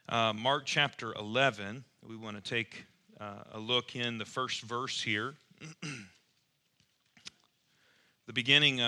Mark chapter 11. We want to take a look in the first verse here. The beginning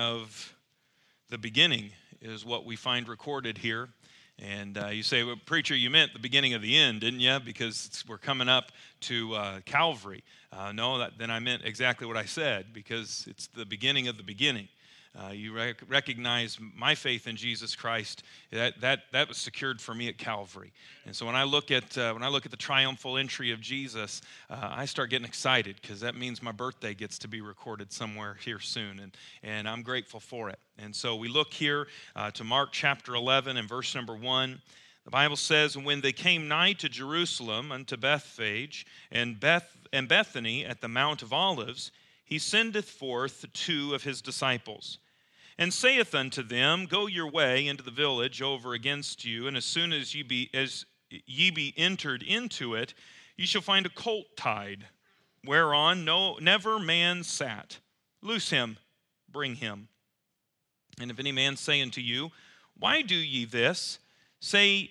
is what we find recorded here. And you say, well, preacher, you meant the beginning of the end, didn't you? Because we're coming up to Calvary. No, then I meant exactly what I said, because it's the beginning of the beginning. You recognize my faith in Jesus Christ. That was secured for me at Calvary. And so when I look at the triumphal entry of Jesus, I start getting excited, because that means my birthday gets to be recorded somewhere here soon, and I'm grateful for it. And so we look here to Mark chapter 11 and verse number 1. The Bible says, "And when they came nigh to Jerusalem unto Bethphage and Bethany at the Mount of Olives, he sendeth forth two of his disciples, and saith unto them, Go your way into the village over against you, and as soon as ye be entered into it, ye shall find a colt tied, whereon never man sat. Loose him, bring him. And if any man say unto you, Why do ye this? Say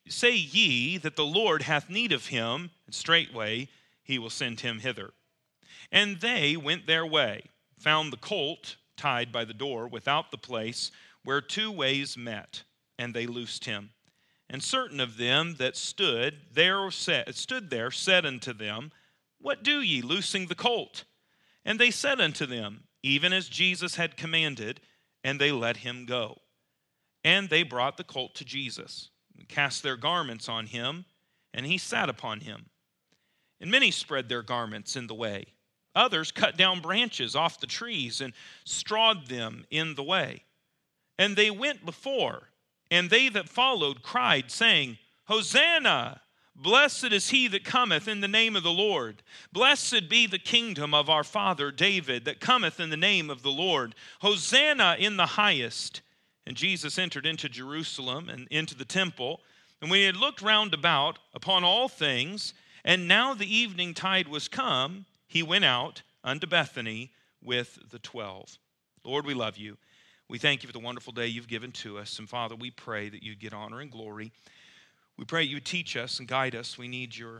ye that the Lord hath need of him, and straightway he will send him hither. And they went their way, found the colt tied by the door without the place where two ways met, and they loosed him. And certain of them that stood there said unto them, What do ye, loosing the colt? And they said unto them, Even as Jesus had commanded, and they let him go. And they brought the colt to Jesus, and cast their garments on him, and he sat upon him. And many spread their garments in the way. Others cut down branches off the trees and strawed them in the way. And they went before, and they that followed cried, saying, Hosanna! Blessed is he that cometh in the name of the Lord. Blessed be the kingdom of our father David that cometh in the name of the Lord. Hosanna in the highest. And Jesus entered into Jerusalem and into the temple. And when he had looked round about upon all things, and now the evening tide was come, he went out unto Bethany with the 12. Lord, we love you. We thank you for the wonderful day you've given to us. And Father, we pray that you'd get honor and glory. We pray you would teach us and guide us. We need your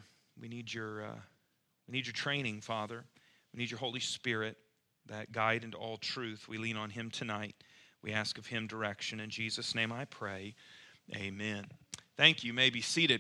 training, Father. We need your Holy Spirit, that guide into all truth. We lean on him tonight. We ask of him direction. In Jesus' name I pray. Amen. Thank you. You may be seated.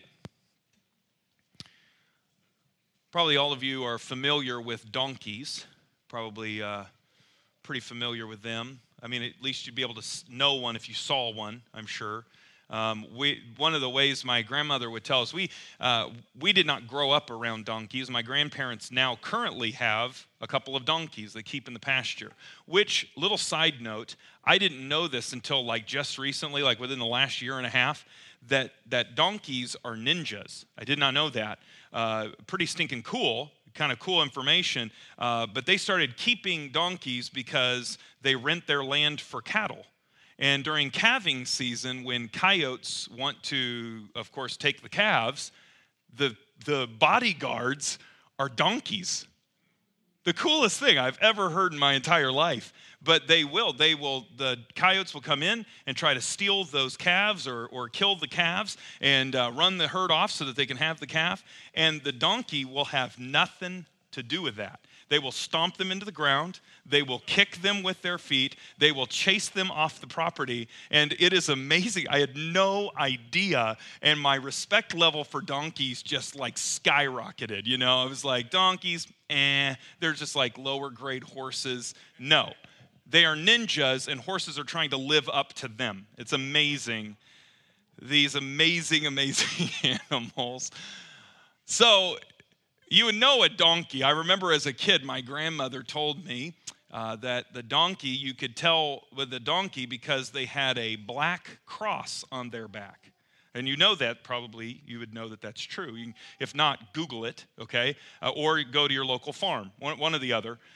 Probably all of you are familiar with donkeys, probably pretty familiar with them. I mean, at least you'd be able to know one if you saw one, I'm sure. One of the ways my grandmother would tell us, we did not grow up around donkeys. My grandparents now currently have a couple of donkeys they keep in the pasture, which, little side note, I didn't know this until like just recently, like within the last year and a half, that donkeys are ninjas. I did not know that. Pretty stinking cool, kind of cool information. But they started keeping donkeys because they rent their land for cattle. And during calving season, when coyotes want to, of course, take the calves, the bodyguards are donkeys. The coolest thing I've ever heard in my entire life. But the coyotes will come in and try to steal those calves or kill the calves and run the herd off so that they can have the calf. And the donkey will have nothing to do with that. They will stomp them into the ground. They will kick them with their feet. They will chase them off the property. And it is amazing. I had no idea. And my respect level for donkeys just like skyrocketed. You know, I was like, donkeys, they're just like lower grade horses. No, they are ninjas, and horses are trying to live up to them. It's amazing. These amazing, amazing animals. So you would know a donkey. I remember as a kid, my grandmother told me that the donkey, you could tell with the donkey because they had a black cross on their back. And you know that probably, you would know that that's true. If not, Google it, okay? Or go to your local farm, one or the other.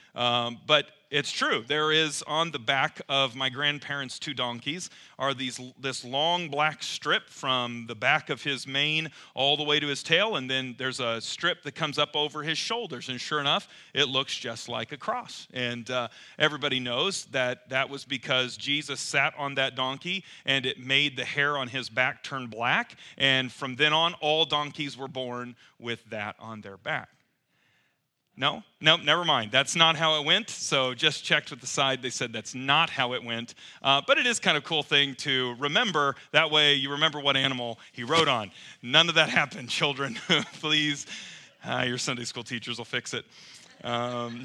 But it's true. There is on the back of my grandparents' 2 donkeys are this long black strip from the back of his mane all the way to his tail, and then there's a strip that comes up over his shoulders. And sure enough, it looks just like a cross. And everybody knows that was because Jesus sat on that donkey, and it made the hair on his back turn black. And from then on, all donkeys were born with that on their back. No, never mind. That's not how it went. So just checked with the side. They said that's not how it went. But it is kind of a cool thing to remember. That way you remember what animal he rode on. None of that happened, children. Please. Your Sunday school teachers will fix it. And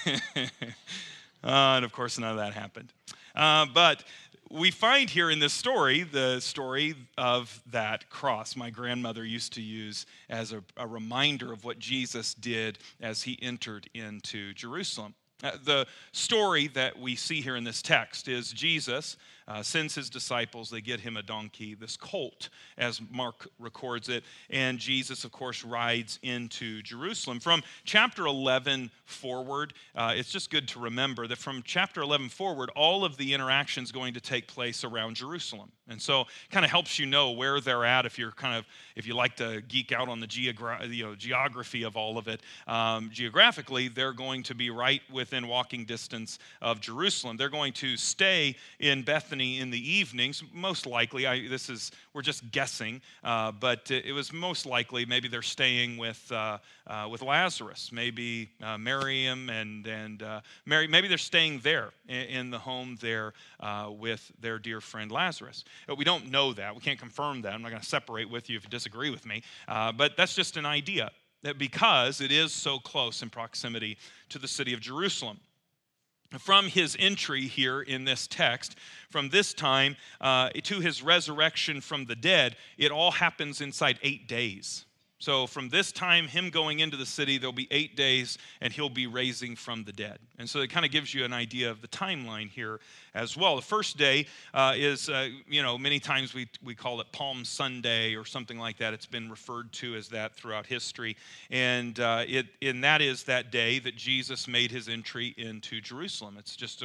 of course, none of that happened. But we find here in this story, the story of that cross my grandmother used to use as a reminder of what Jesus did as he entered into Jerusalem. The story that we see here in this text is Jesus sends his disciples. They get him a donkey, this colt, as Mark records it. And Jesus, of course, rides into Jerusalem. From chapter 11 forward, it's just good to remember that from chapter 11 forward, all of the interactions going to take place around Jerusalem. And so it kind of helps you know where they're at if you like to geek out on the geography of all of it. Geographically, they're going to be right within walking distance of Jerusalem. They're going to stay in Bethany in the evenings, most likely. We're just guessing, but it was most likely maybe they're staying with Lazarus, maybe Miriam and Mary. Maybe they're staying there in the home there with their dear friend Lazarus. But we don't know that. We can't confirm that. I'm not going to separate with you if you disagree with me. But that's just an idea, that because it is so close in proximity to the city of Jerusalem. From his entry here in this text, from this time to his resurrection from the dead, it all happens inside 8 days. So from this time, him going into the city, there'll be 8 days, and he'll be raising from the dead. And so it kind of gives you an idea of the timeline here as well. The first day is, many times we call it Palm Sunday or something like that. It's been referred to as that throughout history. And that is that day that Jesus made his entry into Jerusalem. It's just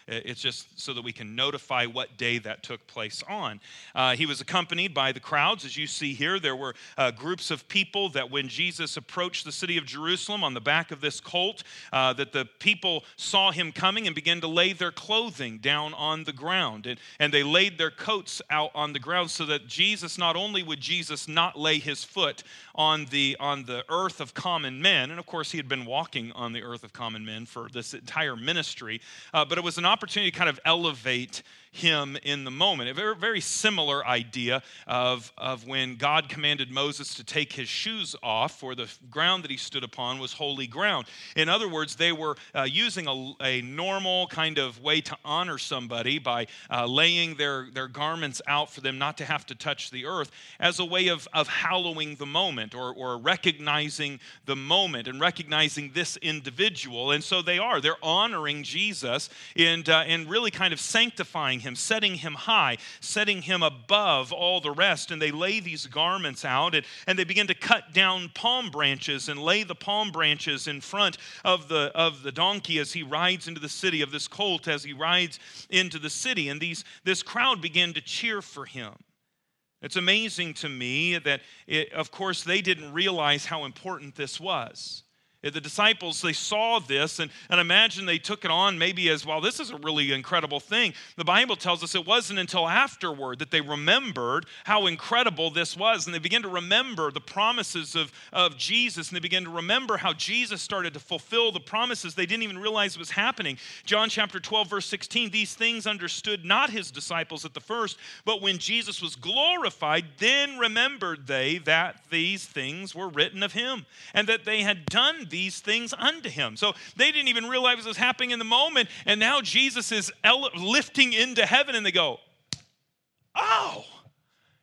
so that we can notify what day that took place on. He was accompanied by the crowds. As you see here, there were groups of people that when Jesus approached the city of Jerusalem on the back of this colt, that the people saw him coming and began to lay their clothing down on the ground. And they laid their coats out on the ground so that Jesus, not only would Jesus not lay his foot on the earth of common men, and of course he had been walking on the earth of common men for this entire ministry, but it was an opportunity to kind of elevate him in the moment. A very, very similar idea of when God commanded Moses to take his shoes off, for the ground that he stood upon was holy ground. In other words, they were using a normal kind of way to honor somebody by laying their garments out for them not to have to touch the earth, as a way of hallowing the moment or recognizing the moment and recognizing this individual. And so they're honoring Jesus and really kind of sanctifying him, setting him high, setting him above all the rest. And they lay these garments out and they begin to cut down palm branches and lay the palm branches in front of the donkey as he rides into the city, of this colt as he rides into the city. And this crowd began to cheer for him. It's amazing to me that, of course, they didn't realize how important this was. The disciples, they saw this and imagine they took it on maybe as, well, this is a really incredible thing. The Bible tells us it wasn't until afterward that they remembered how incredible this was. And they began to remember the promises of Jesus. And they began to remember how Jesus started to fulfill the promises. They didn't even realize it was happening. John chapter 12, verse 16, these things understood not his disciples at the first, but when Jesus was glorified, then remembered they that these things were written of him, and that they had done these things unto him. So they didn't even realize it was happening in the moment, and now Jesus is lifting into heaven, and they go, oh,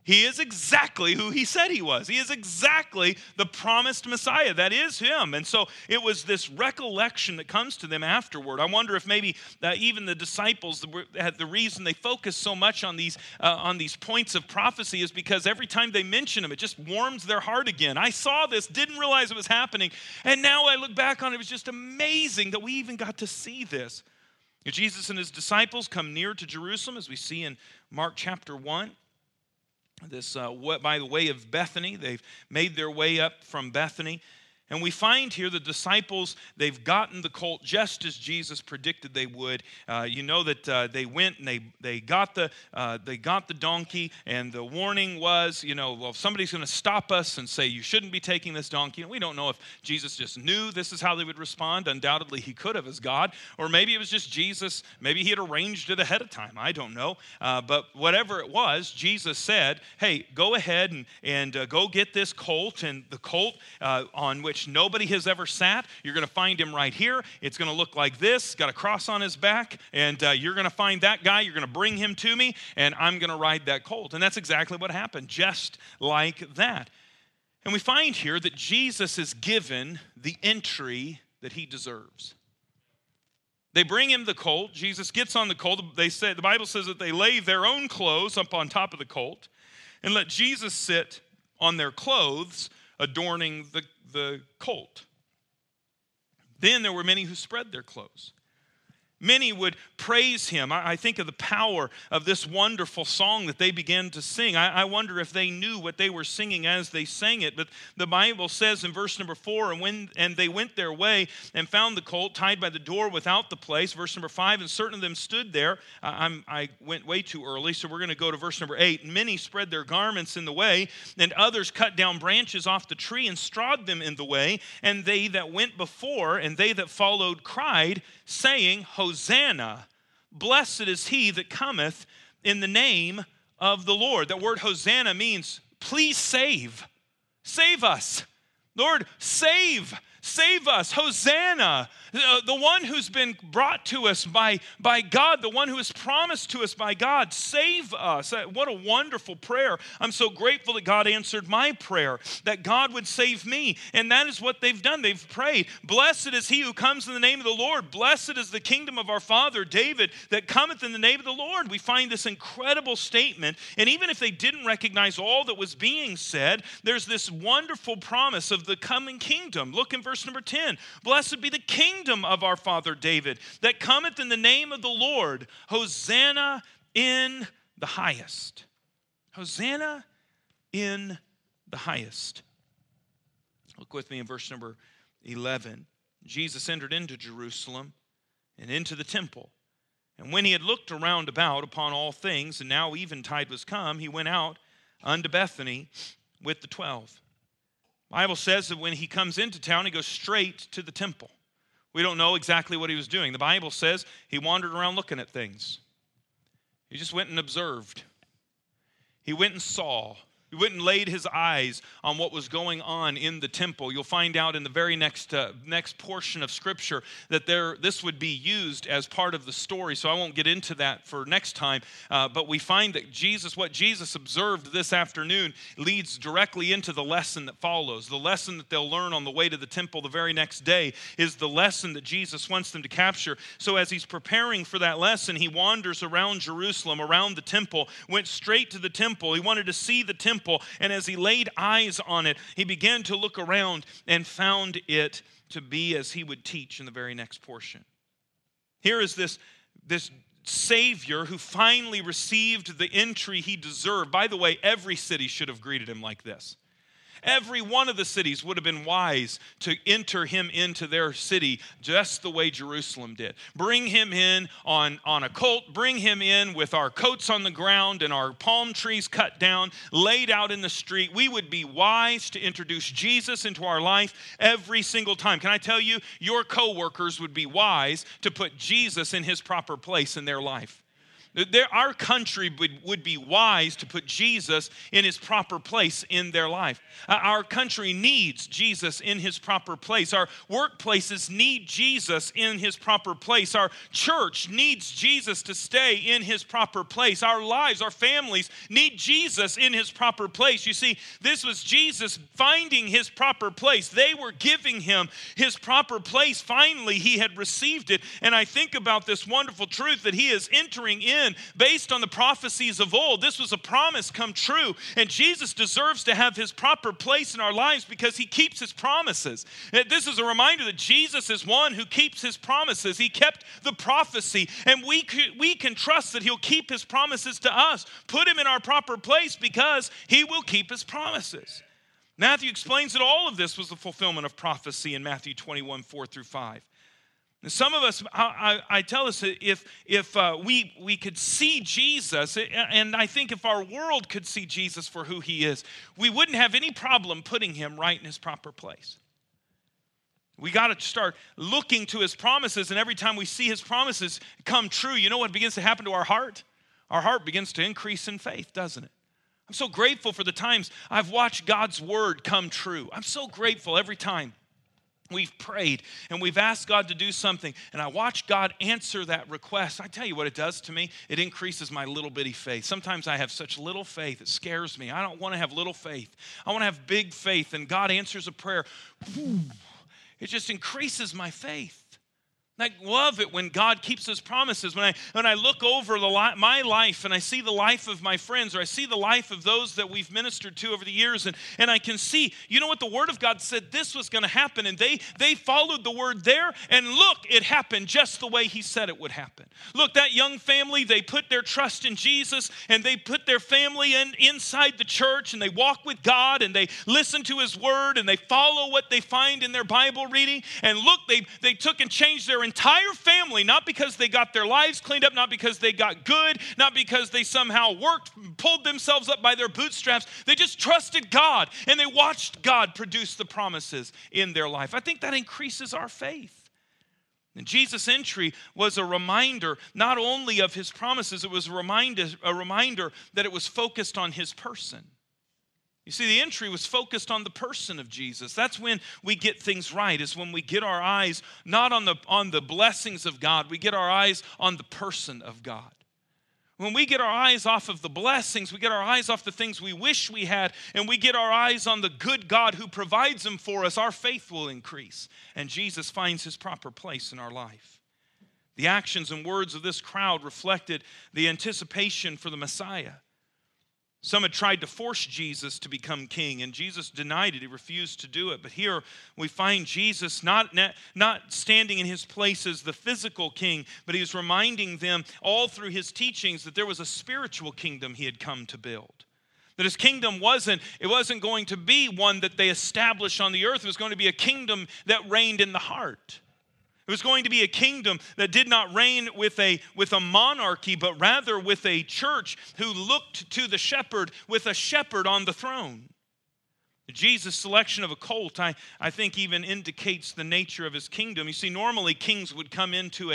He is exactly who he said he was. He is exactly the promised Messiah. That is him. And so it was this recollection that comes to them afterward. I wonder if maybe even the disciples, the reason they focus so much on these points of prophecy is because every time they mention them, it just warms their heart again. I saw this, didn't realize it was happening, and now I look back on it, it was just amazing that we even got to see this. Jesus and his disciples come near to Jerusalem, as we see in Mark chapter 1. This by the way of Bethany. They've made their way up from Bethany. And we find here the disciples, they've gotten the colt just as Jesus predicted they would. You know that they went and they got the donkey, and the warning was, well, somebody's going to stop us and say, you shouldn't be taking this donkey. And we don't know if Jesus just knew this is how they would respond. Undoubtedly, he could have as God. Or maybe it was just Jesus. Maybe he had arranged it ahead of time. I don't know. But whatever it was, Jesus said, hey, go ahead and go get this colt. And the colt on which nobody has ever sat. You're going to find him right here. It's going to look like this. Got a cross on his back. And you're going to find that guy. You're going to bring him to me. And I'm going to ride that colt. And that's exactly what happened. Just like that. And we find here that Jesus is given the entry that he deserves. They bring him the colt. Jesus gets on the colt. The Bible says that they lay their own clothes up on top of the colt and let Jesus sit on their clothes, adorning the colt. Then there were many who spread their clothes. Many would praise him. I think of the power of this wonderful song that they began to sing. I wonder if they knew what they were singing as they sang it. But the Bible says in verse number 4, and they went their way and found the colt tied by the door without the place. Verse number 5, and certain of them stood there. I went way too early, so we're going to go to verse number 8. Many spread their garments in the way, and others cut down branches off the tree and strawed them in the way. And they that went before and they that followed cried, saying, Hosanna, blessed is he that cometh in the name of the Lord. That word Hosanna means, please save. Save us. Lord, save us. Hosanna, the one who's been brought to us by God, the one who is promised to us by God. Save us. What a wonderful prayer. I'm so grateful that God answered my prayer, that God would save me. And that is what they've done. They've prayed. Blessed is he who comes in the name of the Lord. Blessed is the kingdom of our father David that cometh in the name of the Lord. We find this incredible statement. And even if they didn't recognize all that was being said, there's this wonderful promise of the coming kingdom. Look in verse number 10. Blessed be the kingdom of our father David that cometh in the name of the Lord. Hosanna in the highest. Hosanna in the highest. Look with me in verse number 11. Jesus entered into Jerusalem and into the temple. And when he had looked around about upon all things, and now eventide was come, he went out unto Bethany with the 12. The Bible says that when he comes into town, he goes straight to the temple. We don't know exactly what he was doing. The Bible says he wandered around looking at things. He just went and observed. He went and saw. He went and laid his eyes on what was going on in the temple. You'll find out in the very next portion of Scripture that this would be used as part of the story, so I won't get into that for next time. But we find that what Jesus observed this afternoon leads directly into the lesson that follows. The lesson that they'll learn on the way to the temple the very next day is the lesson that Jesus wants them to capture. So as he's preparing for that lesson, he wanders around Jerusalem, around the temple, went straight to the temple. He wanted to see the temple. And as he laid eyes on it, he began to look around and found it to be as he would teach in the very next portion. Here is this Savior who finally received the entry he deserved. By the way, every city should have greeted him like this. Every one of the cities would have been wise to enter him into their city just the way Jerusalem did. Bring him in on a colt, bring him in with our coats on the ground and our palm trees cut down, laid out in the street. We would be wise to introduce Jesus into our life every single time. Can I tell you, your coworkers would be wise to put Jesus in his proper place in their life. Our country would be wise to put Jesus in his proper place in their life. Our country needs Jesus in his proper place. Our workplaces need Jesus in his proper place. Our church needs Jesus to stay in his proper place. Our lives, our families need Jesus in his proper place. You see, this was Jesus finding his proper place. They were giving him his proper place. Finally, he had received it. And I think about this wonderful truth that he is entering in based on the prophecies of old. This was a promise come true, and Jesus deserves to have his proper place in our lives because he keeps his promises. This is a reminder that Jesus is one who keeps his promises. He kept the prophecy, and we can trust that he'll keep his promises to us. Put him in our proper place because he will keep his promises. Matthew explains that all of this was the fulfillment of prophecy in Matthew 21, 4 through 5. Some of us, I tell us, if we could see Jesus, and I think if our world could see Jesus for who he is, we wouldn't have any problem putting him right in his proper place. We got to start looking to his promises, and every time we see his promises come true, you know what begins to happen to our heart? Our heart begins to increase in faith, doesn't it? I'm so grateful for the times I've watched God's word come true. I'm so grateful every time we've prayed and we've asked God to do something, and I watch God answer that request. I tell you what it does to me. It increases my little bitty faith. Sometimes I have such little faith, it scares me. I don't want to have little faith. I want to have big faith, and God answers a prayer. It just increases my faith. I love it when God keeps his promises. When I look over my life and I see the life of my friends, or I see the life of those that we've ministered to over the years, and I can see, you know what, the Word of God said this was going to happen, and they followed the Word there, and look, it happened just the way he said it would happen. Look, that young family, they put their trust in Jesus, and they put their family inside the church, and they walk with God, and they listen to his Word, and they follow what they find in their Bible reading, and look, they took and changed their entire family, not because they got their lives cleaned up, not because they got good, not because they somehow pulled themselves up by their bootstraps. They just trusted God, and they watched God produce the promises in their life. I think that increases our faith. And Jesus' entry was a reminder not only of his promises, it was a reminder that it was focused on his person. You see, the entry was focused on the person of Jesus. That's when we get things right, is when we get our eyes not on the blessings of God, we get our eyes on the person of God. When we get our eyes off of the blessings, we get our eyes off the things we wish we had, and we get our eyes on the good God who provides them for us, our faith will increase, and Jesus finds his proper place in our life. The actions and words of this crowd reflected the anticipation for the Messiah. Some had tried to force Jesus to become king, and Jesus denied it. He refused to do it. But here we find Jesus not standing in his place as the physical king, but he was reminding them all through his teachings that there was a spiritual kingdom he had come to build. That his kingdom wasn't going to be one that they established on the earth. It was going to be a kingdom that reigned in the heart. It was going to be a kingdom that did not reign with a monarchy, but rather with a church who looked to the shepherd with a shepherd on the throne. Jesus' selection of a colt, I think, even indicates the nature of his kingdom. You see, normally kings would come into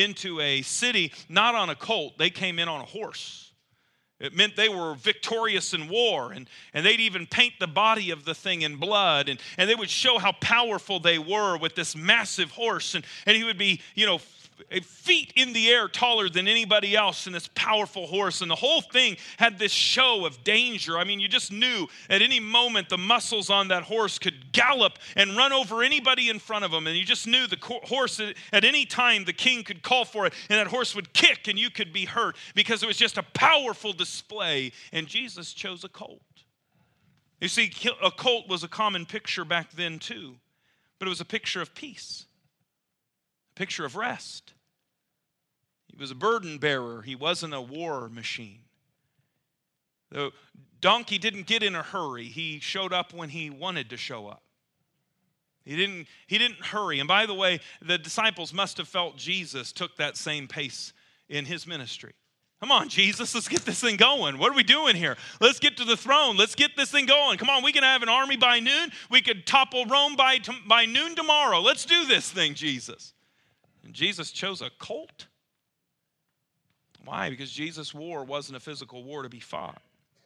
a city not on a colt. They came in on a horse. It meant they were victorious in war, and they'd even paint the body of the thing in blood, and they would show how powerful they were with this massive horse, and he would be, feet in the air taller than anybody else in this powerful horse, and the whole thing had this show of danger. I mean, you just knew at any moment the muscles on that horse could gallop and run over anybody in front of them, and you just knew the horse at any time the king could call for it, and that horse would kick and you could be hurt because it was just a powerful display, and Jesus chose a colt. You see, a colt was a common picture back then too, but it was a picture of peace. Picture of rest. He was a burden bearer. He wasn't a war machine. The donkey didn't get in a hurry. He showed up when he wanted to show up. He didn't hurry. And by the way, the disciples must have felt Jesus took that same pace in his ministry. Come on, Jesus, let's get this thing going. What are we doing here? Let's get to the throne. Let's get this thing going. Come on, we can have an army by noon. We could topple Rome by noon tomorrow. Let's do this thing, Jesus. And Jesus chose a colt. Why? Because Jesus' war wasn't a physical war to be fought.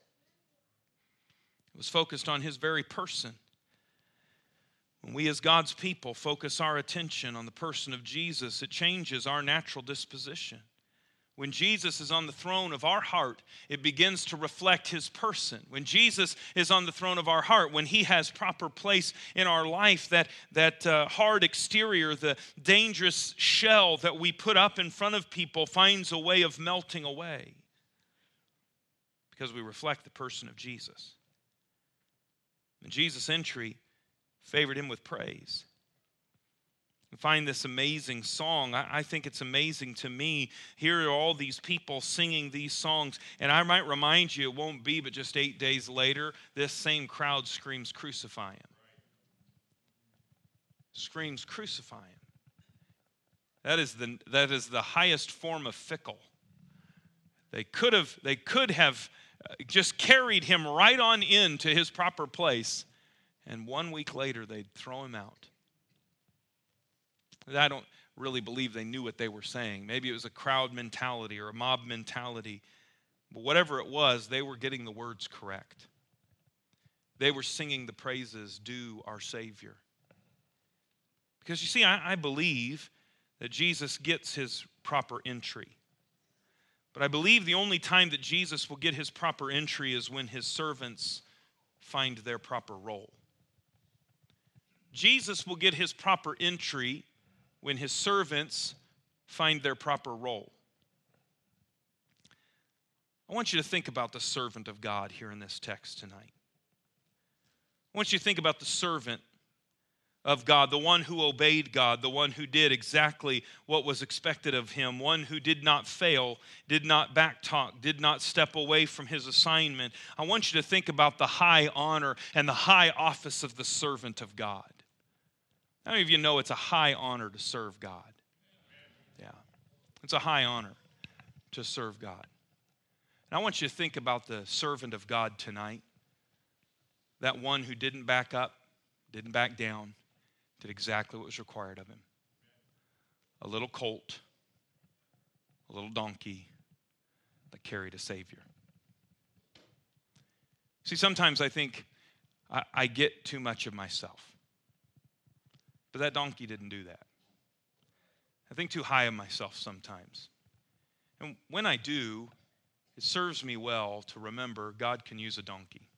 It was focused on his very person. When we as God's people focus our attention on the person of Jesus, it changes our natural disposition. When Jesus is on the throne of our heart, it begins to reflect his person. When Jesus is on the throne of our heart, when he has proper place in our life, that hard exterior, the dangerous shell that we put up in front of people finds a way of melting away because we reflect the person of Jesus. And Jesus' entry favored him with praise. And find this amazing song. I think it's amazing to me. Here are all these people singing these songs. And I might remind you, it won't be but just 8 days later, this same crowd screams, "Crucify him." Screams, "Crucify him." That is the highest form of fickle. They could have just carried him right on into his proper place. And 1 week later, they'd throw him out. I don't really believe they knew what they were saying. Maybe it was a crowd mentality or a mob mentality. But whatever it was, they were getting the words correct. They were singing the praises due our Savior. Because you see, I believe that Jesus gets his proper entry. But I believe the only time that Jesus will get his proper entry is when his servants find their proper role. Jesus will get his proper entry when his servants find their proper role. I want you to think about the servant of God here in this text tonight. I want you to think about the servant of God, the one who obeyed God, the one who did exactly what was expected of him, one who did not fail, did not backtalk, did not step away from his assignment. I want you to think about the high honor and the high office of the servant of God. How many of you know it's a high honor to serve God? Yeah, it's a high honor to serve God. And I want you to think about the servant of God tonight, that one who didn't back up, didn't back down, did exactly what was required of him. A little colt, a little donkey that carried a Savior. See, sometimes I think I get too much of myself. But that donkey didn't do that. I think too high of myself sometimes. And when I do, it serves me well to remember God can use a donkey.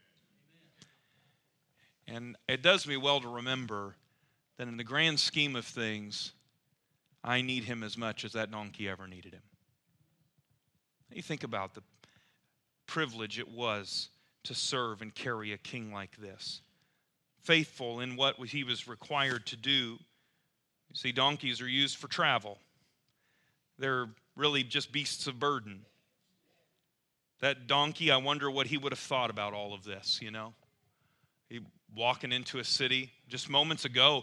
And it does me well to remember that in the grand scheme of things, I need him as much as that donkey ever needed him. You think about the privilege it was to serve and carry a king like this. Faithful in what he was required to do. You see, donkeys are used for travel. They're really just beasts of burden. That donkey, I wonder what he would have thought about all of this, you know. He walking into a city just moments ago,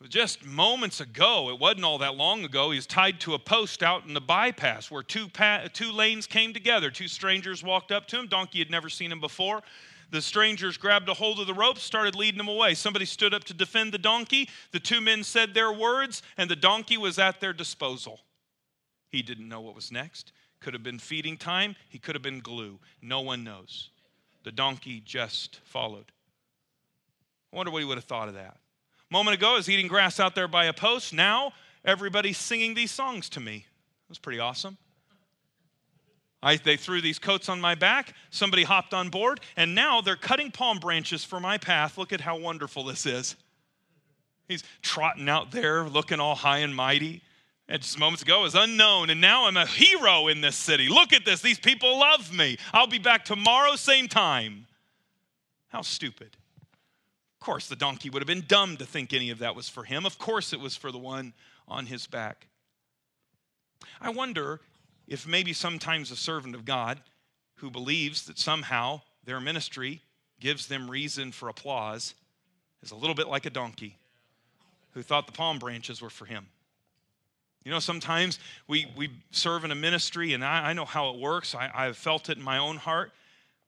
it wasn't all that long ago, he was tied to a post out in the bypass where two lanes came together. Two strangers walked up to him. Donkey had never seen him before. The strangers grabbed a hold of the rope, started leading him away. Somebody stood up to defend the donkey. The two men said their words, and the donkey was at their disposal. He didn't know what was next. Could have been feeding time. He could have been glue. No one knows. The donkey just followed. I wonder what he would have thought of that. A moment ago, I was eating grass out there by a post. Now, everybody's singing these songs to me. It was pretty awesome. They threw these coats on my back. Somebody hopped on board, and now they're cutting palm branches for my path. Look at how wonderful this is. He's trotting out there, looking all high and mighty. And just moments ago, I was unknown, and now I'm a hero in this city. Look at this. These people love me. I'll be back tomorrow, same time. How stupid. Of course, the donkey would have been dumb to think any of that was for him. Of course, it was for the one on his back. I wonder if maybe sometimes a servant of God who believes that somehow their ministry gives them reason for applause is a little bit like a donkey who thought the palm branches were for him. You know, sometimes we serve in a ministry, and I know how it works. I've felt it in my own heart.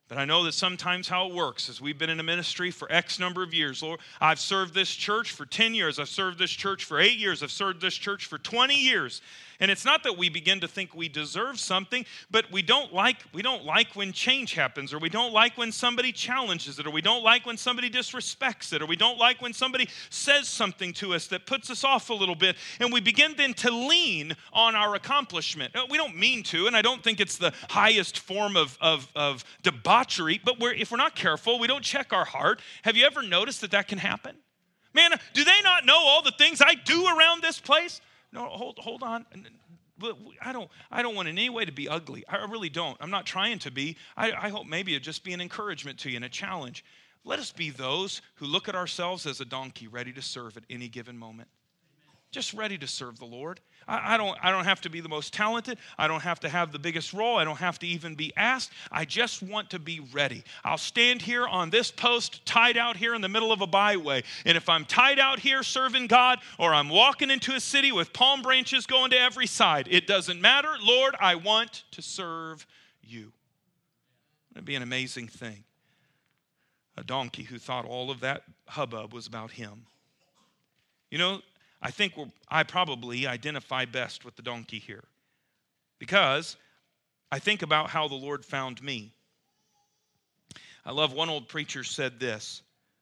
But I know that sometimes how it works is we've been in a ministry for X number of years. Lord, I've served this church for 10 years. I've served this church for 8 years. I've served this church for 20 years. And it's not that we begin to think we deserve something, but we don't like when change happens, or we don't like when somebody challenges it, or we don't like when somebody disrespects it, or we don't like when somebody says something to us that puts us off a little bit, and we begin then to lean on our accomplishment. We don't mean to, and I don't think it's the highest form of debauchery, but if we're not careful, we don't check our heart. Have you ever noticed that can happen? Man, do they not know all the things I do around this place? No, hold on. I don't want in any way to be ugly. I really don't. I'm not trying to be. I hope maybe it'd just be an encouragement to you and a challenge. Let us be those who look at ourselves as a donkey ready to serve at any given moment. Just ready to serve the Lord. I don't have to be the most talented. I don't have to have the biggest role. I don't have to even be asked. I just want to be ready. I'll stand here on this post, tied out here in the middle of a byway. And if I'm tied out here serving God, or I'm walking into a city with palm branches going to every side, it doesn't matter. Lord, I want to serve you. It'd be an amazing thing. A donkey who thought all of that hubbub was about him. You know, I think I probably identify best with the donkey here, because I think about how the Lord found me. I love one old preacher said this: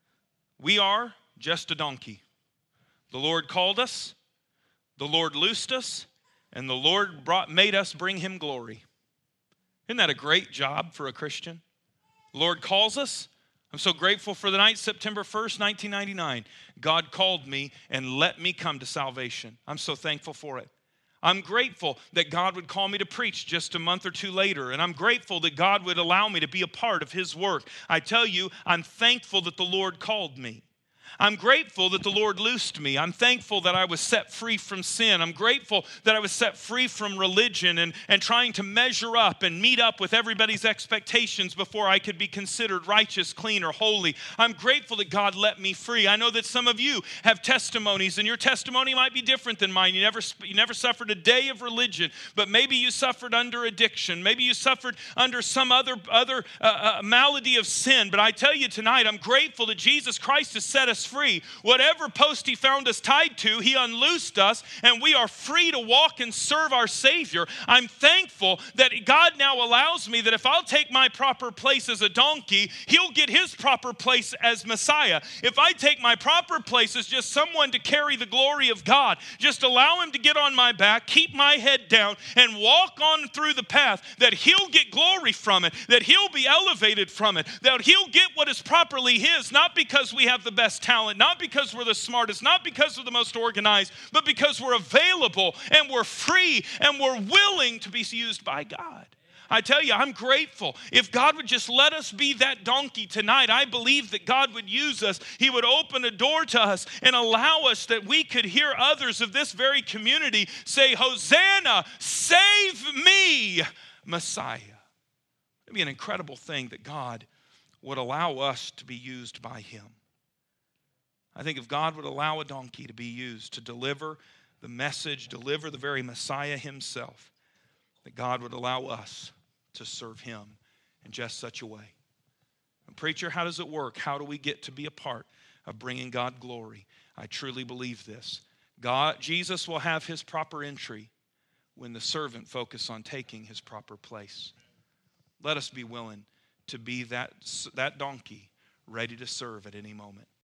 we are just a donkey. The Lord called us, the Lord loosed us, and the Lord made us bring him glory. Isn't that a great job for a Christian? The Lord calls us. I'm so grateful for the night, September 1st, 1999. God called me and let me come to salvation. I'm so thankful for it. I'm grateful that God would call me to preach just a month or two later. And I'm grateful that God would allow me to be a part of his work. I tell you, I'm thankful that the Lord called me. I'm grateful that the Lord loosed me. I'm thankful that I was set free from sin. I'm grateful that I was set free from religion and trying to measure up and meet up with everybody's expectations before I could be considered righteous, clean, or holy. I'm grateful that God let me free. I know that some of you have testimonies, and your testimony might be different than mine. You never suffered a day of religion, but maybe you suffered under addiction. Maybe you suffered under some other malady of sin. But I tell you tonight, I'm grateful that Jesus Christ has set us free. Whatever post he found us tied to, he unloosed us, and we are free to walk and serve our Savior. I'm thankful that God now allows me that if I'll take my proper place as a donkey, he'll get his proper place as Messiah. If I take my proper place as just someone to carry the glory of God, just allow him to get on my back, keep my head down, and walk on through the path, that he'll get glory from it, that he'll be elevated from it, that he'll get what is properly his, not because we have the best talent, not because we're the smartest, not because we're the most organized, but because we're available and we're free and we're willing to be used by God. I tell you, I'm grateful. If God would just let us be that donkey tonight, I believe that God would use us. He would open a door to us and allow us that we could hear others of this very community say, Hosanna, save me, Messiah. It'd be an incredible thing that God would allow us to be used by him. I think if God would allow a donkey to be used to deliver the message, deliver the very Messiah himself, that God would allow us to serve him in just such a way. And preacher, how does it work? How do we get to be a part of bringing God glory? I truly believe this. Jesus will have his proper entry when the servant focuses on taking his proper place. Let us be willing to be that donkey ready to serve at any moment.